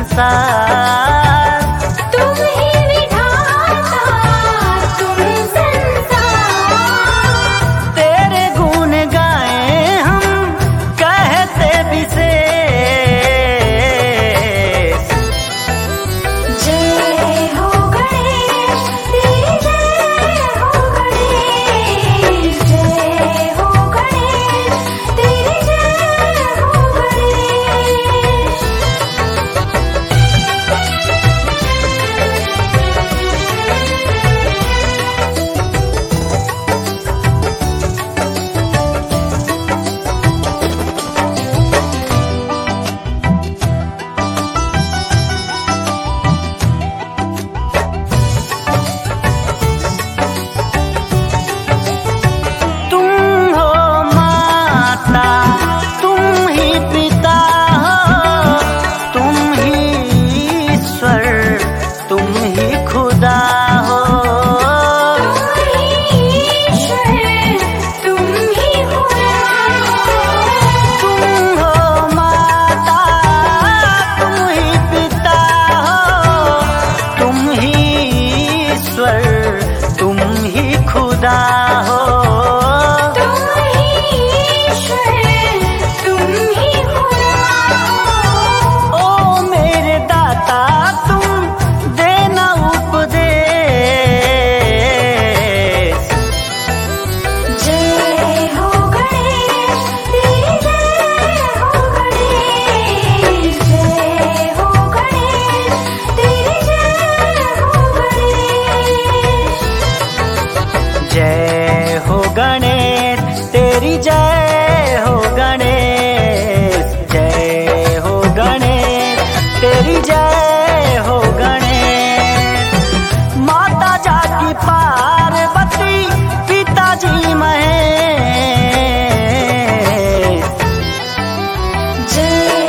संसार। तुम ही विधाता तुम संसार। तेरे गुण गाए हम कहते विशेष। जय हो गणेश तेरी जय हो गणेश। जय हो गणेश तेरी जय हो गणेश। तुम हो माता, तुम ही पिता हो, तुम ही ईश्वर, तुम ही खुदा हो। तुम ही ईश्वर तुम ही खुदा हो। तुम हो माता, तुम ही पिता हो, तुम ही ईश्वर, तुम ही खुदा हो। तुम ही ईश्वर तुम ही खुदा हो। ओ मेरे दाता तुम देना उपदेश। जय हो गणेश तेरी जय हो गणेश। जय हो गणेश तेरी जय हो गणेश। जय हो गणेश तेरी जय हो गणेश। जय हो गणेश तेरी जय हो गणेश। माता जाकी पार्वती, पिताजी महेश। जय